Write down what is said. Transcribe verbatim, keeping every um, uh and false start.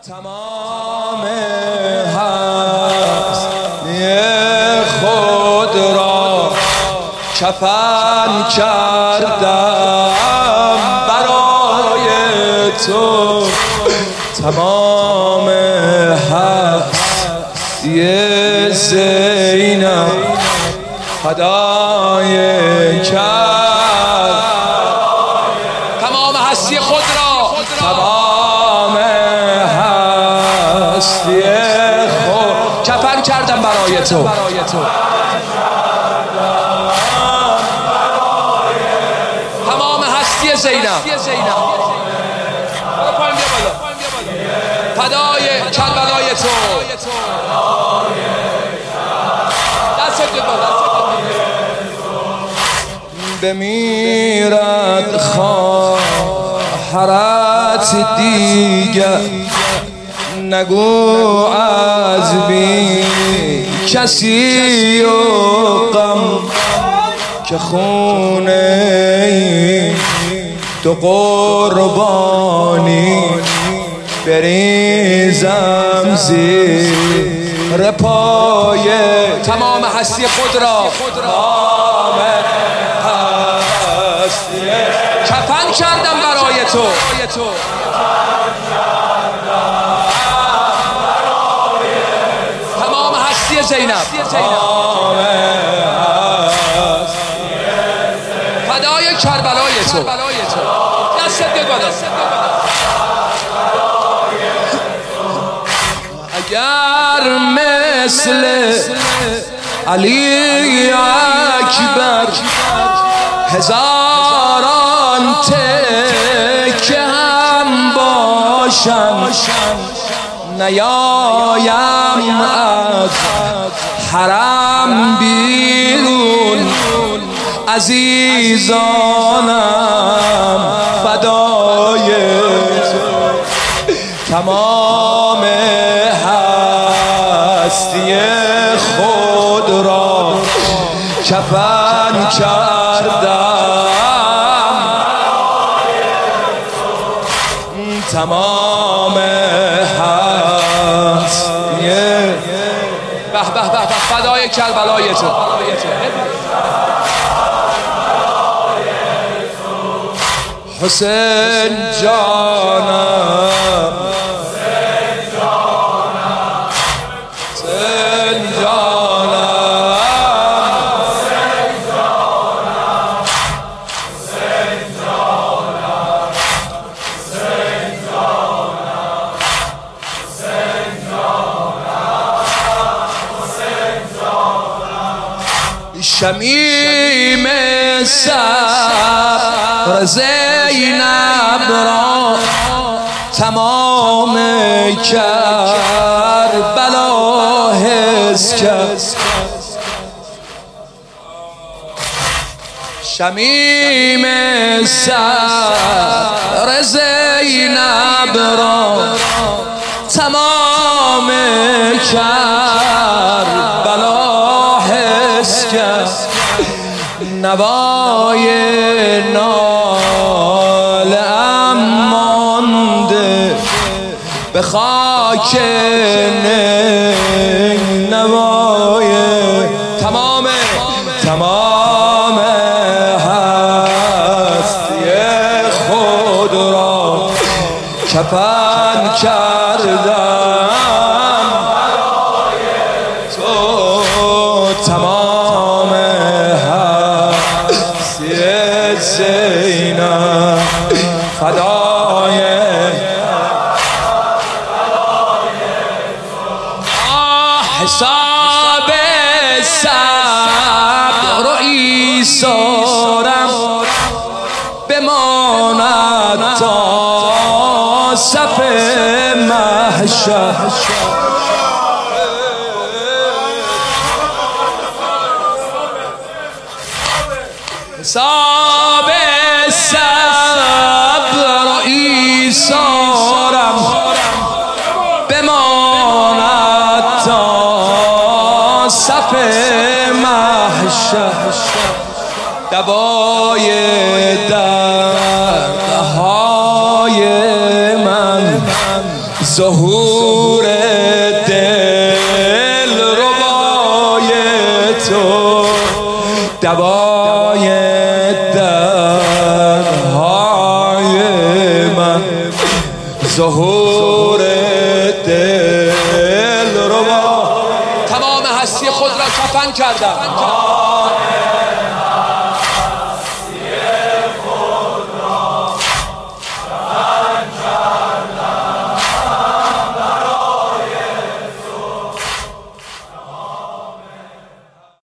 تمام هستی خود را کفن کردم برای تو، تمام هستی زینب فدای کرد، تمام هستی خود را، تمام هستی خود کفن کردم برای تو، تمام هستی زینب فدای کربلای تو، دست بمیرد خواهرت دیگر، نگو از بی کسی و غم که خونه تو قربانی بریزم زیر پای تمام هستی خود را، تمام هستی کفن کردم برای تو، تمام هستی زینب فدای کربلای تو، دست بالا. اگر مثل علی اکبر هزاران تکه هم باشن، نیایم از حرم بیرون، عزیزانم فدای تو، تمام هستی خود را کفن کردم، تمام هستی به به به فدای کربلای تو، حسین جانم، حسین جانم، حسین جانم، حسین جانم، حسین جانم، حسین جانم، حسین جانم، شمیم صبر زینب را تمام کربلا حس کرد، شمیم صبر زینب را تمام کربلا حس کرد، نوای ناله‌ام مانده به خاک نوای تمام تمام هستی خود را کفن کردم تو، تمام هستی زینب فدای حساب صبر و ایثارم بماند تا صف محشر، حساب صبر و ایثارم بماند تا صف محشر، دوای دردهای من ظهور دل ربای تو دوای دردهای من، ظهور دل ربا. تمام هستی خود را کفن کردم.